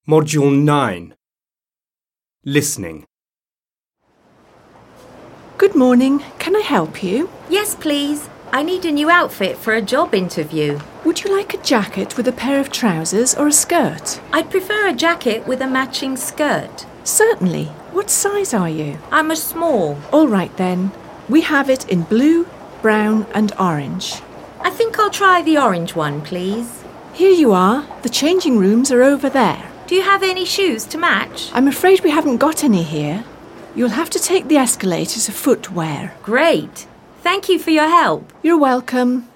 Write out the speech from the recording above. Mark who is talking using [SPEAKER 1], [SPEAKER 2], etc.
[SPEAKER 1] Module 9. Listening.
[SPEAKER 2] Good morning. Can I help you?
[SPEAKER 3] Yes, please. I need a new outfit for a job interview.
[SPEAKER 2] Would you like a jacket with a pair of trousers or a skirt?
[SPEAKER 3] I'd prefer a jacket with a matching skirt.
[SPEAKER 2] Certainly. What size are you?
[SPEAKER 3] I'm a small.
[SPEAKER 2] All right then. We have it in blue, brown and orange.
[SPEAKER 3] I think I'll try the orange one, please.
[SPEAKER 2] Here you are. The changing rooms are over there.
[SPEAKER 3] Do you have any shoes to match?
[SPEAKER 2] I'm afraid we haven't got any here. You'll have to take the escalator to footwear.
[SPEAKER 3] Great. Thank you for your help.
[SPEAKER 2] You're welcome.